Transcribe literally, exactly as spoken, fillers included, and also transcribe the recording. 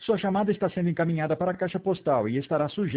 Sua chamada está sendo encaminhada para a caixa postal e estará sujeita